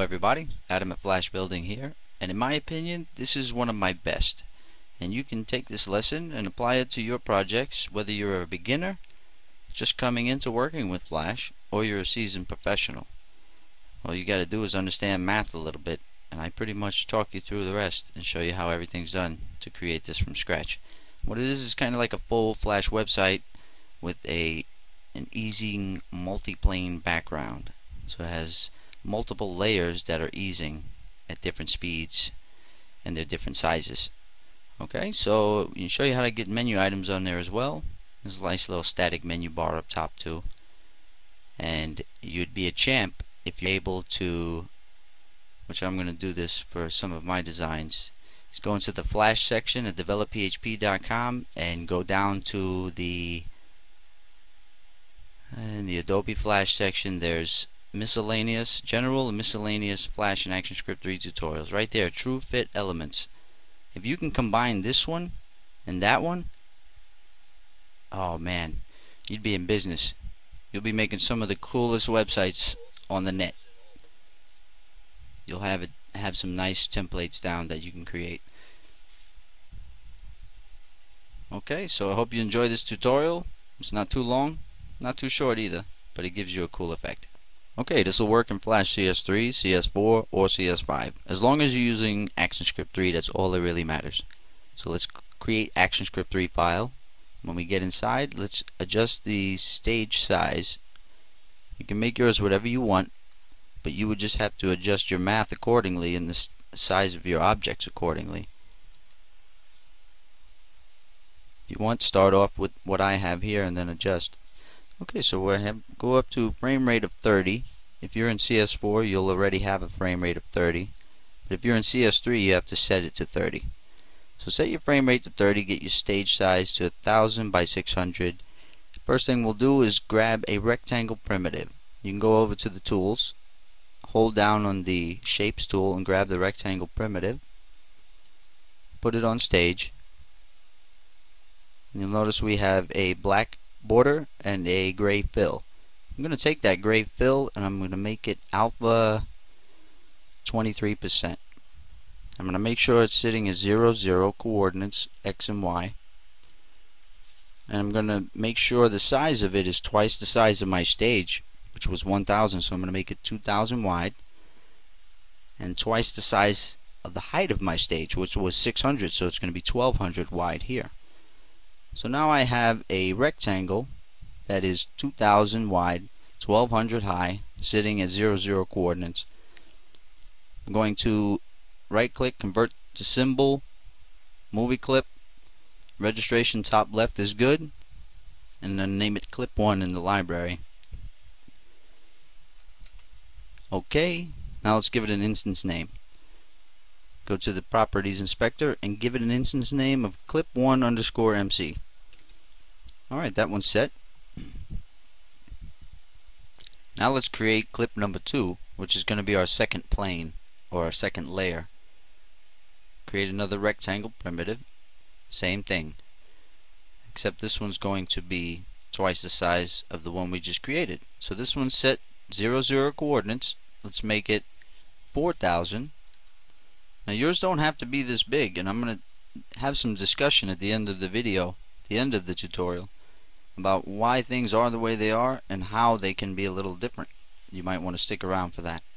everybody, Adam at Flash Building here, and in my opinion this is one of my best, and you can take this lesson and apply it to your projects whether you're a beginner just coming into working with Flash or you're a seasoned professional. All you gotta do is understand math a little bit, and I pretty much talk you through the rest and show you how everything's done to create this from scratch. What it is kind of like a full Flash website with an easing multi-plane background. So it has multiple layers that are easing at different speeds and they're different sizes. Okay, so you can show you how to get menu items on there as well. There's a nice little static menu bar up top too, and you'd be a champ if you're able to, which I'm going to do this for some of my designs, is go into the Flash section at developphp.com and go down to the Adobe Flash section. There's miscellaneous, general and miscellaneous Flash and ActionScript 3 tutorials. Right there, True Fit Elements. If you can combine this one and that one, oh man, you'd be in business. You'll be making some of the coolest websites on the net. You'll have some nice templates down that you can create. Okay, so I hope you enjoy this tutorial. It's not too long, not too short either, but it gives you a cool effect. Okay, this will work in Flash CS3, CS4, or CS5. As long as you're using ActionScript 3, that's all that really matters. So let's create ActionScript 3 file. When we get inside, let's adjust the stage size. You can make yours whatever you want, but you would just have to adjust your math accordingly and the size of your objects accordingly. If you want, start off with what I have here and then adjust. Okay, so we'll go up to frame rate of 30. If you're in CS4, you'll already have a frame rate of 30. But if you're in CS3, you have to set it to 30. So set your frame rate to 30, get your stage size to 1000 by 600. First thing we'll do is grab a rectangle primitive. You can go over to the tools, hold down on the shapes tool and grab the rectangle primitive, put it on stage, and you'll notice we have a black border and a gray fill. I'm going to take that gray fill and I'm going to make it alpha 23%. I'm going to make sure it's sitting as 0, 0 coordinates X and Y, and I'm going to make sure the size of it is twice the size of my stage, which was 1000, so I'm going to make it 2000 wide, and twice the size of the height of my stage, which was 600, so it's going to be 1200 wide here. So now I have a rectangle that is 2000 wide, 1200 high, sitting at 0, 0 coordinates. I'm going to right click, convert to symbol, movie clip, registration top left is good, and then name it clip 1 in the library. Okay, now let's give it an instance name. Go to the properties inspector and give it an instance name of clip1 underscore MC. Alright, that one's set. Now let's create clip number 2, which is going to be our second plane or our second layer. Create another rectangle primitive, same thing, except this one's going to be twice the size of the one we just created. So this one's set 0, 0 coordinates. Let's make it 4000. Now yours don't have to be this big, and I'm going to have some discussion at the end of the video, the end of the tutorial, about why things are the way they are and how they can be a little different. You might want to stick around for that.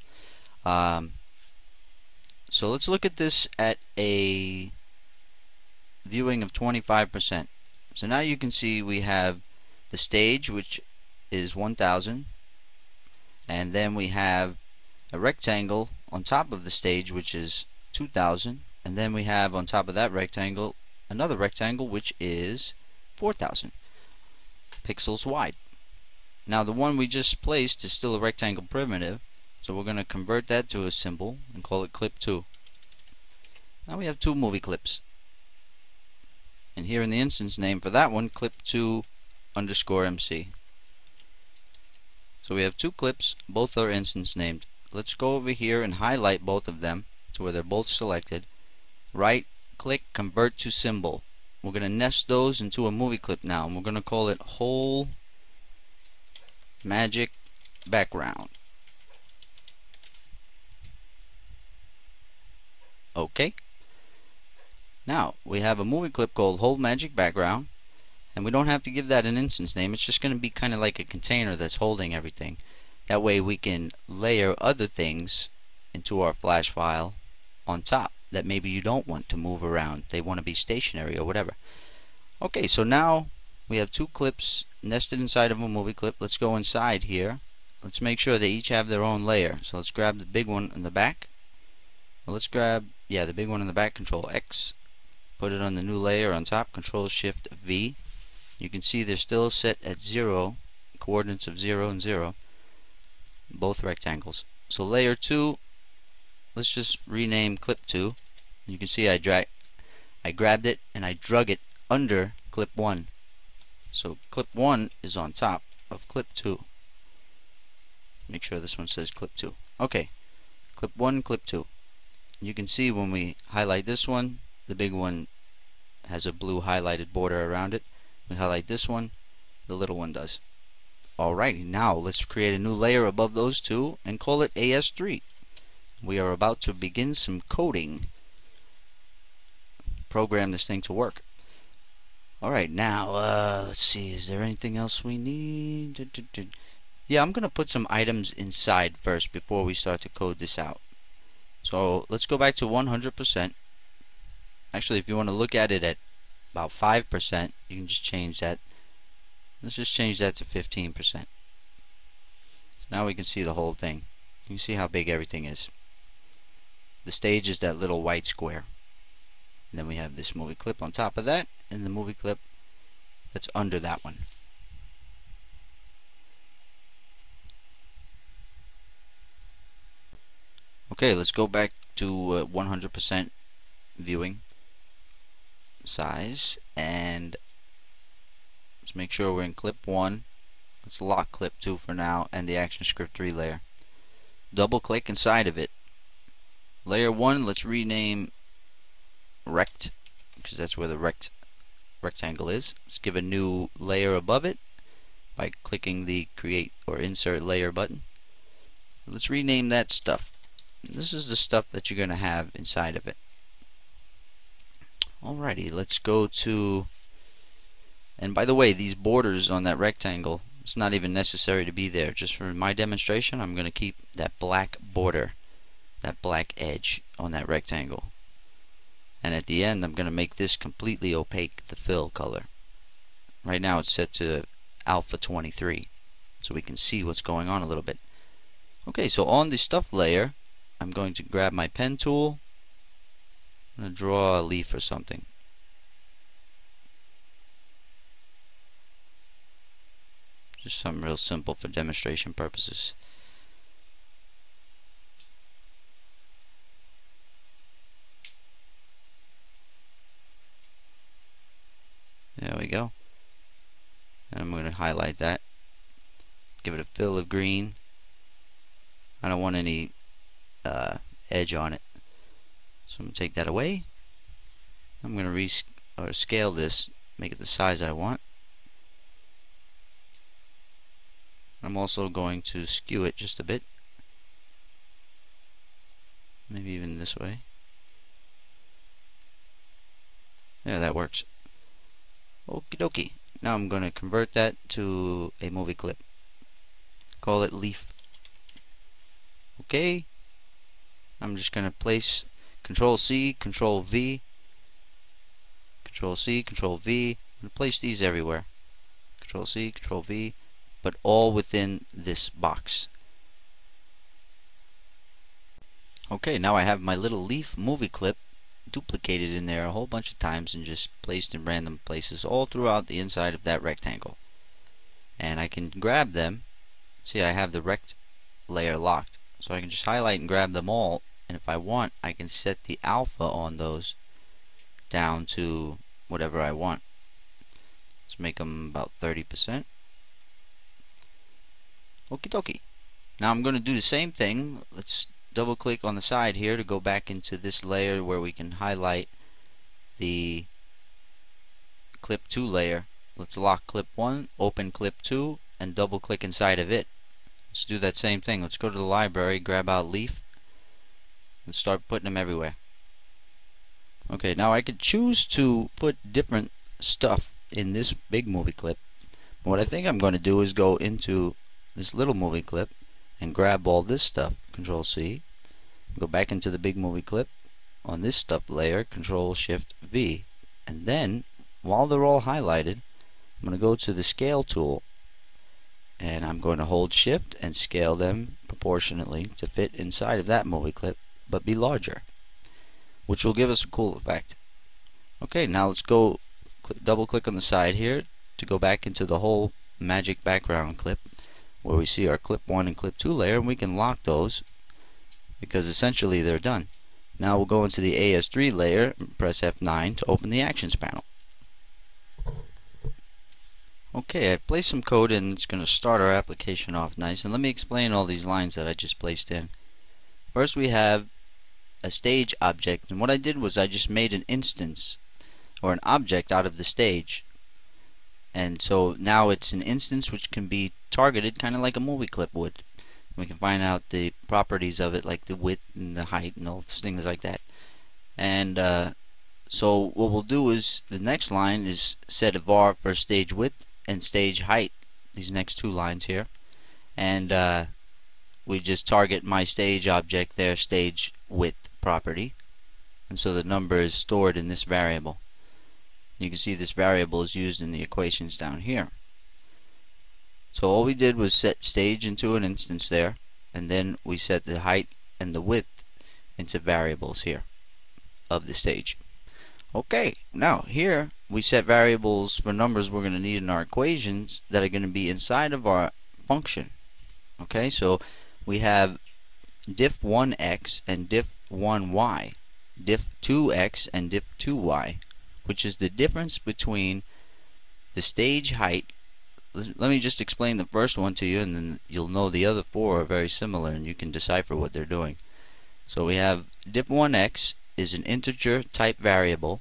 So let's look at this at a viewing of 25%. So now you can see we have the stage, which is 1000, and then we have a rectangle on top of the stage, which is 2000, and then we have on top of that rectangle another rectangle which is 4000 pixels wide. Now the one we just placed is still a rectangle primitive, so we're going to convert that to a symbol and call it clip 2. Now we have 2 movie clips, and here in the instance name for that one, clip 2 underscore MC. So we have 2 clips, both are instance named. Let's go over here and highlight both of them to where they're both selected. Right click, convert to symbol. We're going to nest those into a movie clip now, and we're going to call it whole magic background. Okay. Now we have a movie clip called Hold Magic Background, and we don't have to give that an instance name. It's just going to be kind of like a container that's holding everything. That way we can layer other things into our flash file on top that maybe you don't want to move around. They want to be stationary or whatever. Okay, so now we have two clips nested inside of a movie clip. Let's go inside here. Let's make sure they each have their own layer. So let's grab the big one in the back. Well, let's grab, the big one in the back, Control X. Put it on the new layer on top, Control Shift V. You can see they're still set at 0, coordinates of 0 and 0, both rectangles. So layer 2, let's just rename clip 2. You can see I grabbed it and I drug it under clip 1. So clip 1 is on top of clip 2. Make sure this one says clip 2. Okay, clip 1, clip 2. You can see when we highlight this one, the big one has a blue highlighted border around it. We highlight this one, the little one does. Alrighty, now let's create a new layer above those two and call it AS3. We are about to begin some coding. Program this thing to work. Alright, now let's see, is there anything else we need? Yeah, I'm going to put some items inside first before we start to code this out. So let's go back to 100%. Actually, if you want to look at it at about 5%, you can just change that. Let's just change that to 15%. So now we can see the whole thing. You can see how big everything is. The stage is that little white square. And then we have this movie clip on top of that, and the movie clip that's under that one. Okay, let's go back to 100% viewing size, and let's make sure we're in clip 1. Let's lock clip 2 for now, and the ActionScript 3 layer. Double click inside of it. Layer 1, let's rename rect, because that's where the rectangle is. Let's give a new layer above it by clicking the create or insert layer button. Let's rename that stuff. This is the stuff that you're going to have inside of it. Alrighty, let's go to, and by the way, these borders on that rectangle, it's not even necessary to be there. Just for my demonstration, I'm going to keep that black border, that black edge on that rectangle. And at the end, I'm going to make this completely opaque, the fill color. Right now it's set to alpha 23, so we can see what's going on a little bit. Okay, so on the stuff layer, I'm going to grab my pen tool. I'm going to draw a leaf or something. Just something real simple for demonstration purposes. There we go. And I'm going to highlight that. Give it a fill of green. I don't want any edge on it. So I'm going to take that away. I'm going to scale this, make it the size I want. I'm also going to skew it just a bit. Maybe even this way. Yeah, that works. Okie dokie. Now I'm going to convert that to a movie clip. Call it leaf. Okay. I'm just going to place Control C, Control V, Control C, Control V. I'm going to place these everywhere. Control C, Control V, but all within this box. Okay, now I have my little leaf movie clip duplicated in there a whole bunch of times and just placed in random places all throughout the inside of that rectangle. And I can grab them. See, I have the rect layer locked, so I can just highlight and grab them all, and if I want, I can set the alpha on those down to whatever I want. Let's make them about 30%. Okie dokie. Now I'm going to do the same thing. Let's double click on the side here to go back into this layer where we can highlight the clip 2 layer. Let's lock clip 1, open clip 2, and double click inside of it. Let's do that same thing. Let's go to the library, grab out leaf, and start putting them everywhere. Okay, now I could choose to put different stuff in this big movie clip. What I think I'm going to do is go into this little movie clip and grab all this stuff, Control C, go back into the big movie clip on this stuff layer, Control Shift V, and then while they're all highlighted, I'm going to go to the scale tool and I'm going to hold Shift and scale them proportionately to fit inside of that movie clip but be larger, which will give us a cool effect. Okay, now let's go double click on the side here to go back into the whole magic background clip where we see our clip 1 and clip 2 layer, and we can lock those because essentially they're done. Now we'll go into the AS3 layer and press F9 to open the actions panel. Okay, I've placed some code in. It's going to start our application off nice, and let me explain all these lines that I just placed in. First we have a stage object, and what I did was I just made an instance or an object out of the stage, and so now it's an instance which can be targeted kind of like a movie clip would. We can find out the properties of it, like the width and the height and all things like that. And so what we'll do is the next line is set a var for stage width and stage height, these next two lines here, and we just target my stage object there, stage width property, and so the number is stored in this variable. You can see this variable is used in the equations down here. So all we did was set stage into an instance there, and then we set the height and the width into variables here of the stage. Okay, now here we set variables for numbers we're going to need in our equations that are going to be inside of our function. Okay, so we have diff1x and diff1y, diff2x and diff2y, which is the difference between the stage height. Let me just explain the first one to you, and then you'll know the other four are very similar and you can decipher what they're doing. So we have diff1x is an integer type variable.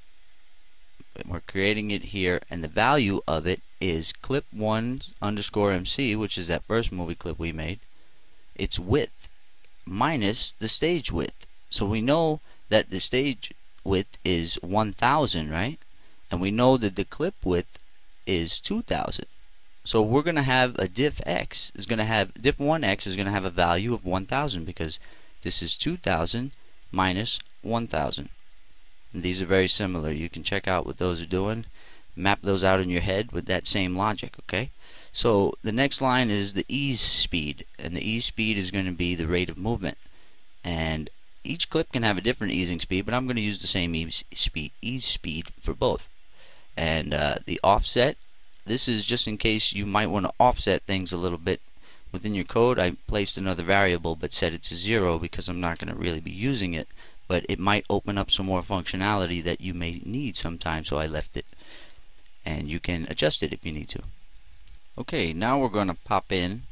We're creating it here, and the value of it is clip1 underscore MC, which is that first movie clip we made, its width minus the stage width. So we know that the stage width is 1000, right? And we know that the clip width is 2000. So we're going to have a diff1x is going to have a value of 1000 because this is 2000 minus 1000. And these are very similar. You can check out what those are doing, map those out in your head with that same logic. Okay, so the next line is the ease speed, and the ease speed is going to be the rate of movement, and each clip can have a different easing speed, but I'm going to use the same ease speed for both. And the offset, this is just in case you might want to offset things a little bit within your code. I placed another variable but set it to 0 because I'm not going to really be using it, but it might open up some more functionality that you may need sometime, so I left it, and you can adjust it if you need to. Okay, now we're going to pop in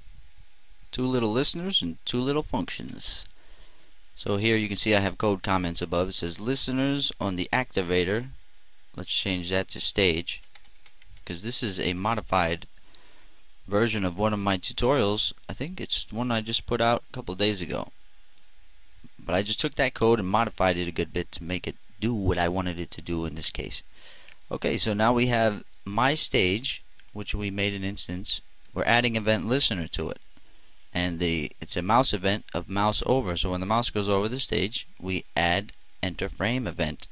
two little listeners and two little functions. So here you can see I have code comments above. It says listeners on the activator. Let's change that to stage, because this is a modified version of one of my tutorials. I think it's one I just put out a couple days ago, but I just took that code and modified it a good bit to make it do what I wanted it to do in this case. Okay, so now we have my stage, which we made an instance. We're adding event listener to it, and it's a mouse event of mouse over. So when the mouse goes over the stage, we add enter frame event.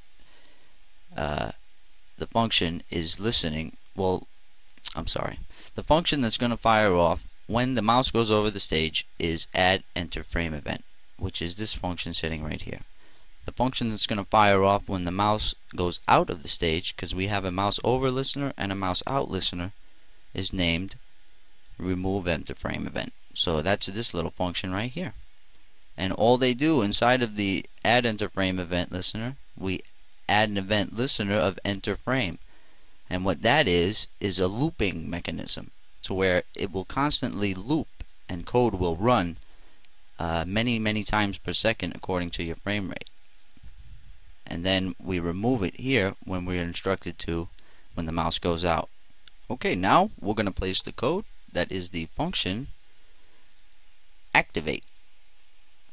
The function is listening. Well, I'm sorry. The function that's going to fire off when the mouse goes over the stage is add enter frame event, which is this function sitting right here. The function that's going to fire off when the mouse goes out of the stage, because we have a mouse over listener and a mouse out listener, is named remove enter frame event. So that's this little function right here. And all they do inside of the add enter frame event listener, we add an event listener of enter frame. And what that is a looping mechanism, to where it will constantly loop and code will run many times per second according to your frame rate. And then we remove it here when we're instructed to when the mouse goes out. Okay, now we're going to place the code that is the function activate.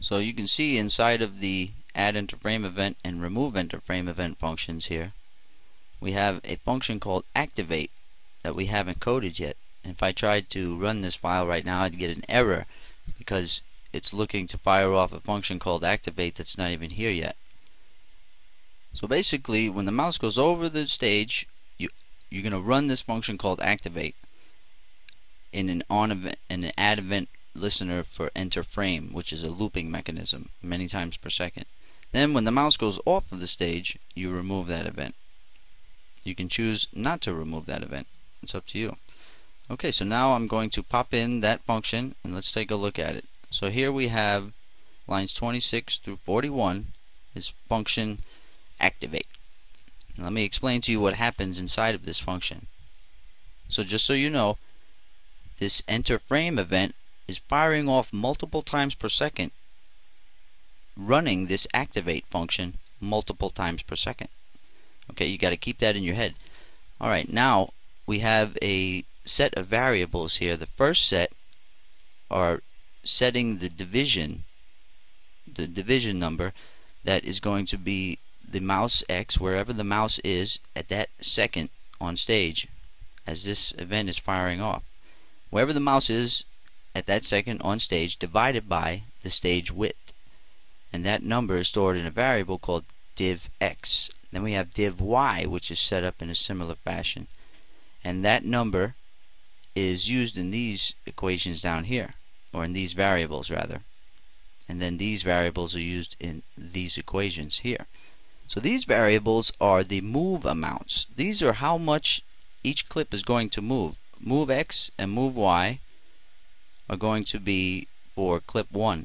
So you can see inside of the add enter frame event and remove enter frame event functions here, we have a function called activate that we haven't coded yet. And if I tried to run this file right now, I'd get an error because it's looking to fire off a function called activate that's not even here yet. So basically, when the mouse goes over the stage, you're going to run this function called activate in an add event listener for enter frame, which is a looping mechanism many times per second. Then when the mouse goes off of the stage, you remove that event. You can choose not to remove that event. It's up to you. Okay, so now I'm going to pop in that function and let's take a look at it. So here we have lines 26 through 41 is function activate. Now let me explain to you what happens inside of this function. So just so you know, this enter frame event is firing off multiple times per second, running this activate function multiple times per second. Okay, you got to keep that in your head. Alright, now we have a set of variables here. The first set are setting the division number that is going to be the mouse X, wherever the mouse is at that second on stage as this event is firing off. Wherever the mouse is at that second on stage, divided by the stage width. And that number is stored in a variable called div X. Then we have div Y, which is set up in a similar fashion. And that number is used in these equations down here, or in these variables rather. And then these variables are used in these equations here. So these variables are the move amounts. These are how much each clip is going to move. Move X and move Y are going to be for clip 1,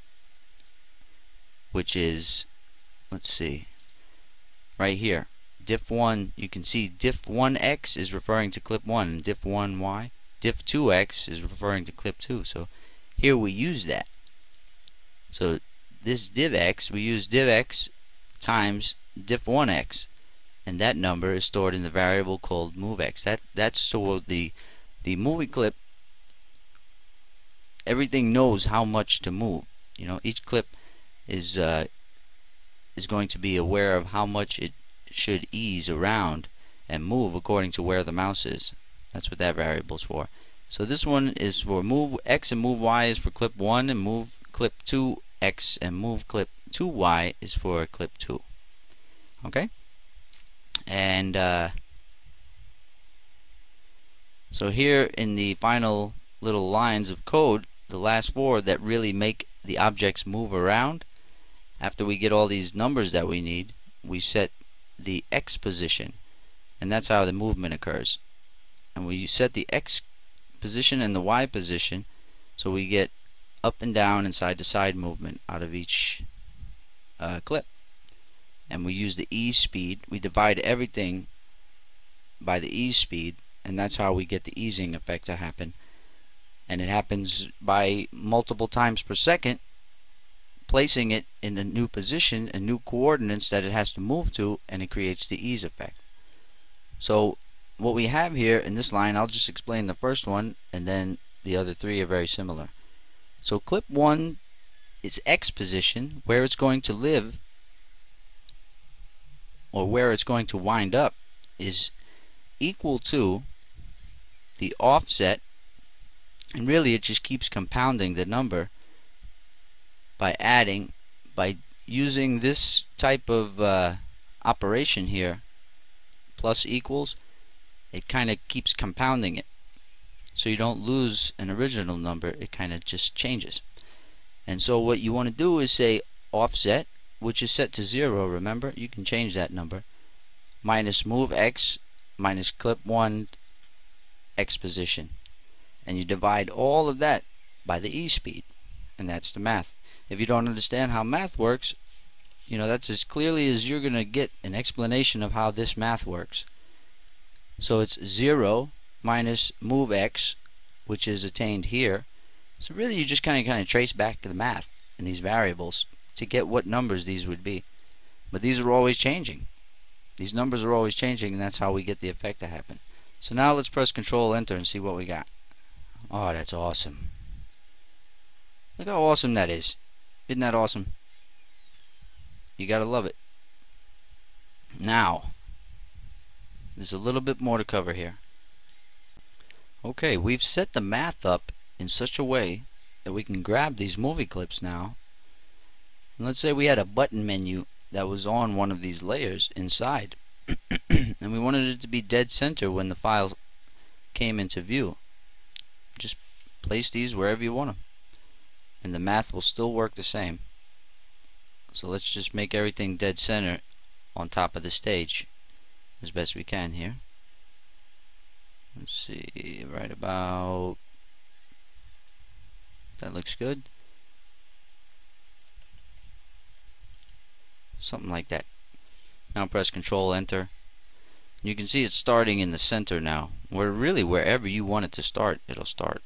which is, let's see, right here. Diff 1, you can see diff 1X is referring to clip 1, and diff 1Y. Diff 2X is referring to clip 2. So here we use that. So this div X, we use div X times diff 1X, and that number is stored in the variable called moveX. That's stored the movie clip. Everything knows how much to move. You know, each clip is going to be aware of how much it should ease around and move according to where the mouse is. That's what that variable is for. So this one is for move X and move Y is for clip 1, and move clip 2X and move clip 2Y is for clip 2. Okay? And so here in the final little lines of code, the last 4 that really make the objects move around, after we get all these numbers that we need, we set the X position, and that's how the movement occurs. And we set the X position and the Y position, so we get up and down and side to side movement out of each clip. And we use the ease speed. We divide everything by the ease speed, and that's how we get the easing effect to happen. And it happens by multiple times per second, placing it in a new position and new coordinates that it has to move to, and it creates the ease effect. So what we have here in this line, I'll just explain the first one, and then the other 3 are very similar. So clip 1 is X position, where it's going to live, or where it's going to wind up, is equal to the offset, and really it just keeps compounding the number by adding, by using this type of operation here, plus equals. It kind of keeps compounding it, so you don't lose an original number. It kind of just changes. And so what you want to do is say offset, which is set to 0, remember, you can change that number, minus move X minus clip 1 X position, and you divide all of that by the E speed, and that's the math. If you don't understand how math works, you know, that's as clearly as you're going to get an explanation of how this math works. So it's 0 minus move X, which is attained here. So really you just kind of trace back to the math in these variables to get what numbers these would be. But these are always changing. These numbers are always changing, and that's how we get the effect to happen. So now let's press Control Enter and see what we got. Oh, that's awesome. Look how awesome that is. Isn't that awesome? You gotta love it. Now, there's a little bit more to cover here. Okay, we've set the math up in such a way that we can grab these movie clips now. And let's say we had a button menu that was on one of these layers inside. And we wanted it to be dead center when the file came into view. Just place these wherever you want them, and the math will still work the same. So let's just make everything dead center on top of the stage as best we can here. Let's see, right about, that looks good. Something like that. Now press Control Enter. You can see it's starting in the center now, where really wherever you want it to start, it'll start.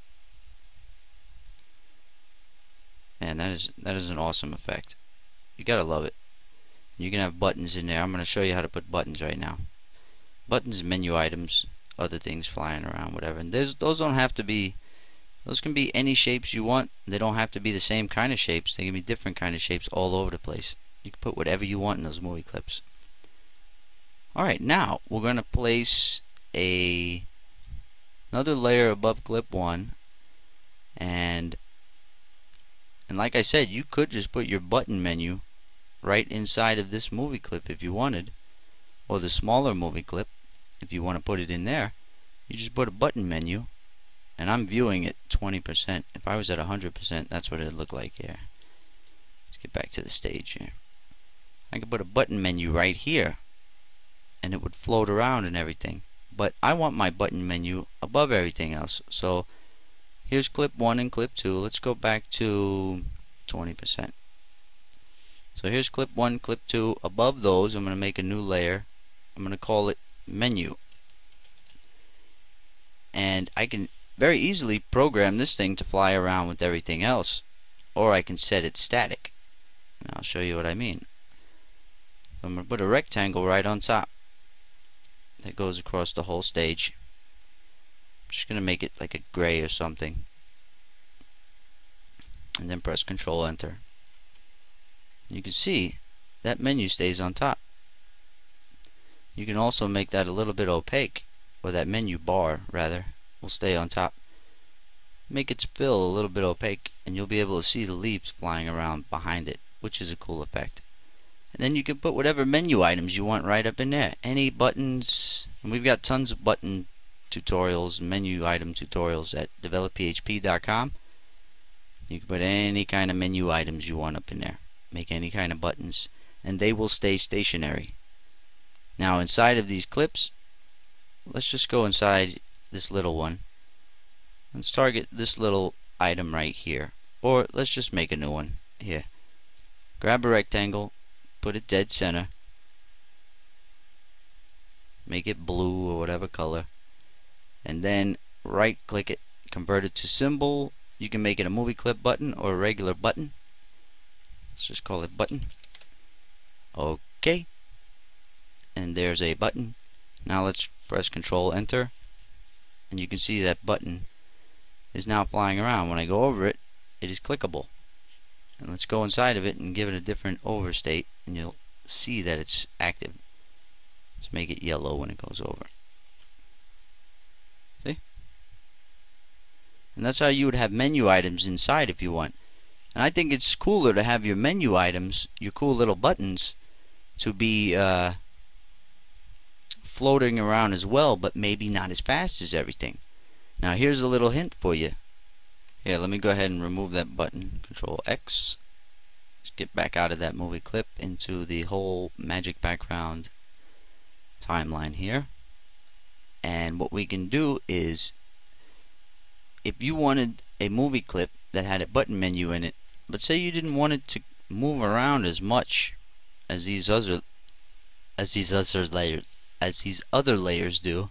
And that is an awesome effect. You gotta love it. You can have buttons in there. I'm going to show you how to put buttons right now. Buttons, menu items, other things flying around, whatever. And those don't have to be, those can be any shapes you want. They don't have to be the same kind of shapes. They can be different kind of shapes all over the place. You can put whatever you want in those movie clips. Alright, now we're going to place another layer above clip 1, and like I said, you could just put your button menu right inside of this movie clip if you wanted, or the smaller movie clip if you want to put it in there. You just put a button menu, and I'm viewing it 20%. If I was at 100%, that's what it would look like here. Let's get back to the stage here. I could put a button menu right here, and it would float around and everything. But I want my button menu above everything else. So here's clip 1 and clip 2. Let's go back to 20%. So here's clip 1, clip 2. Above those, I'm going to make a new layer. I'm going to call it menu. And I can very easily program this thing to fly around with everything else. Or I can set it static. And I'll show you what I mean. So I'm going to put a rectangle right on top that goes across the whole stage. I'm just going to make it like a gray or something. And then press Control Enter. You can see that menu stays on top. You can also make that a little bit opaque, or that menu bar rather will stay on top. Make its fill a little bit opaque, and you'll be able to see the leaves flying around behind it, which is a cool effect. And then you can put whatever menu items you want right up in there. Any buttons, and we've got tons of button tutorials, menu item tutorials at developphp.com. You can put any kind of menu items you want up in there. Make any kind of buttons, and they will stay stationary. Now inside of these clips, let's just go inside this little one. Let's target this little item right here, or let's just make a new one here. Grab a rectangle, put it dead center, make it blue or whatever color, and then right click it, convert it to symbol. You can make it a movie clip button or a regular button. Let's just call it button. Okay, and there's a button. Now let's press Control Enter, and you can see that button is now flying around. When I go over it, it is clickable. And let's go inside of it and give it a different overstate, and you'll see that it's active. Let's make it yellow when it goes over. See? And that's how you would have menu items inside if you want. And I think it's cooler to have your menu items, your cool little buttons, to be floating around as well, but maybe not as fast as everything. Now here's a little hint for you. Here, let me go ahead and remove that button. Control X. Let's get back out of that movie clip into the whole magic background timeline here. And what we can do is, if you wanted a movie clip that had a button menu in it, but say you didn't want it to move around as much as these other layers do,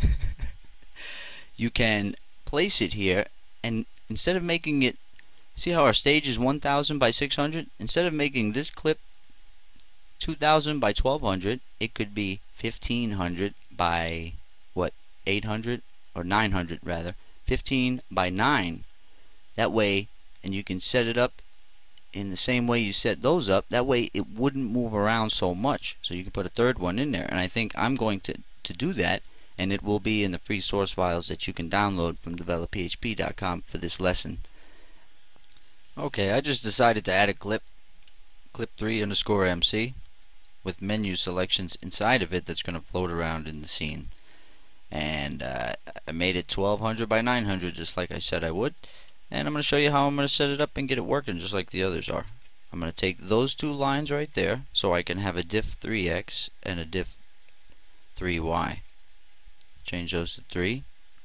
you can place it here, and instead of making it, see how our stage is 1000 by 600? Instead of making this clip 2000 by 1200, it could be 1500 by what, 800 or 900 rather, 15 by 9. That way, and you can set it up in the same way you set those up. That way it wouldn't move around so much. So you can put a third one in there. And I think I'm going to do that. And it will be in the free source files that you can download from developphp.com for this lesson. Okay, I just decided to add a clip 3_MC, with menu selections inside of it that's going to float around in the scene. And I made it 1200 by 900 just like I said I would. And I'm going to show you how I'm going to set it up and get it working just like the others are. I'm going to take those two lines right there so I can have a diff 3x and a diff 3y. Change those to 3.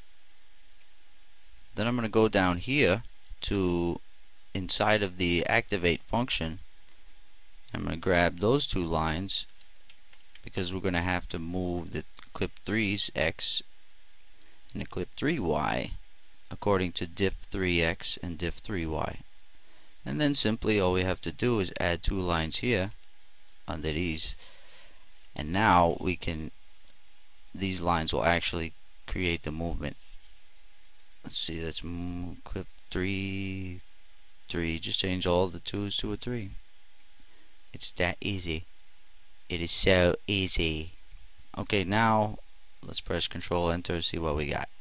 Then I'm going to go down here to inside of the activate function. I'm going to grab those two lines because we're going to have to move the clip 3's x and the clip 3y according to diff 3x and diff 3y. And then simply all we have to do is add two lines here under these, and now we can, these lines will actually create the movement. Let's see, that's clip 3, 3. Just change all the 2's to a 3. It's that easy. It is so easy. Okay, now let's press Control Enter, see what we got.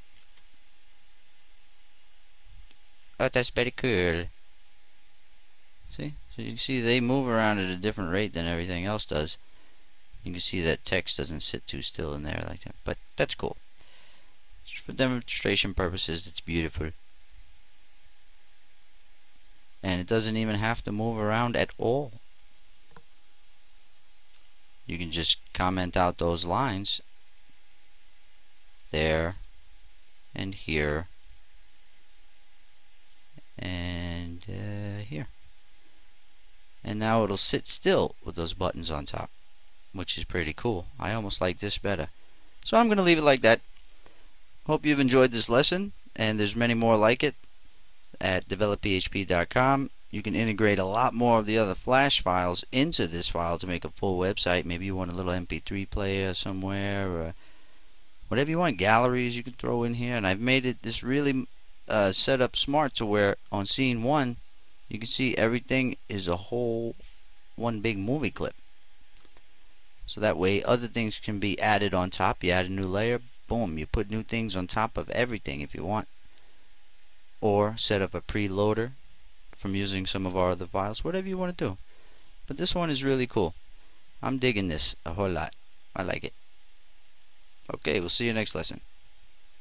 Oh, that's very cool. See? So you can see they move around at a different rate than everything else does. You can see that text doesn't sit too still in there like that, but that's cool. Just for demonstration purposes, it's beautiful. And it doesn't even have to move around at all. You can just comment out those lines there and here and here. And now it'll sit still with those buttons on top, which is pretty cool. I almost like this better. So I'm going to leave it like that. Hope you've enjoyed this lesson, and there's many more like it at developphp.com. You can integrate a lot more of the other Flash files into this file to make a full website. Maybe you want a little MP3 player somewhere, or whatever you want. Galleries you can throw in here. And I've made it this really set up smart to where on scene 1 you can see everything is a whole one big movie clip. So that way other things can be added on top. You add a new layer, boom, you put new things on top of everything if you want. Or set up a preloader from using some of our other files, whatever you want to do. But this one is really cool. I'm digging this a whole lot. I like it. Okay, we'll see you next lesson.